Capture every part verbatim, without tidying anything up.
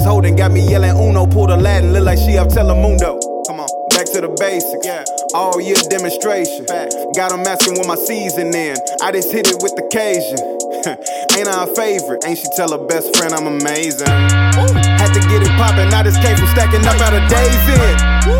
holding, got me yelling Uno. Pulled Aladdin, look like she off Telemundo. Come on, back to the basics. Yeah. All year demonstration. Fact. Got them asking what my season in. I just hit it with the Cajun. Ain't I a favorite? Ain't she tell her best friend I'm amazing? Ooh. Had to get it poppin', I just came from stacking up out of days in.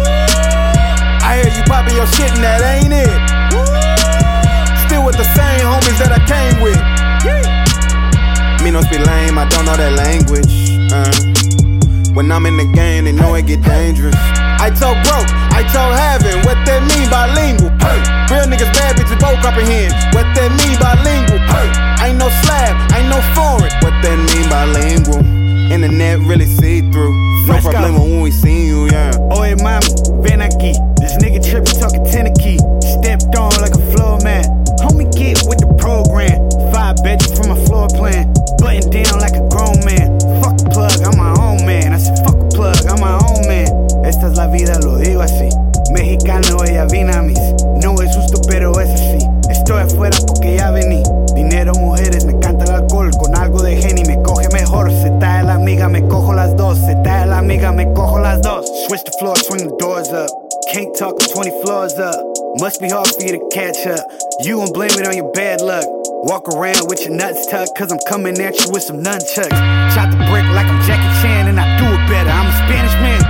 I hear you poppin' your shit and that ain't it. Still with the same homies that I came with. Me no speak lame, I don't know that language. uh. When I'm in the game, they know it get dangerous. I told broke, I told having. What that mean bilingual? Hey. Real niggas bad bitches both comprehend. What that mean bilingual? Hey. Ain't no slab, ain't no foreign. What that mean bilingual? Internet really see through. No problema when we see you, yeah. Oye mami, ven aquí. This nigga trippin' talking Tennessee. Stepped on like a floor mat. Homie get with the program. Five bedrooms from a floor plan. Button down like a grown man. Fuck the plug, I'm my own man. I said fuck the plug, I'm my own man. Esta es la vida, lo digo así. Mexicano, ella Vinamis. No es justo, pero es así. Estoy afuera porque ya vení. Dinero, mujeres, me encanta el alcohol. Con algo de Henny me coge mejor. Se tae la amiga, me cojo las dos. Se tae la amiga, me cojo las dos. Switch the floor, swing the doors up. Can't talk, I'm twenty floors up. Must be hard for you to catch up. You gon' blame it on your bad luck. Walk around with your nuts tucked, cause I'm coming at you with some nunchucks. Chop the brick like I'm Jackie Chan and I do it better. I'm a Spanish man.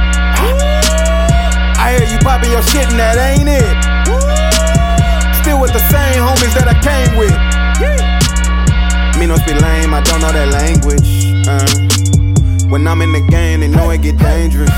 I hear you poppin' your shit and that ain't it. Still with the same homies that I came with. Me no speak lame, I don't know that language. uh. When I'm in the game, they know it get dangerous.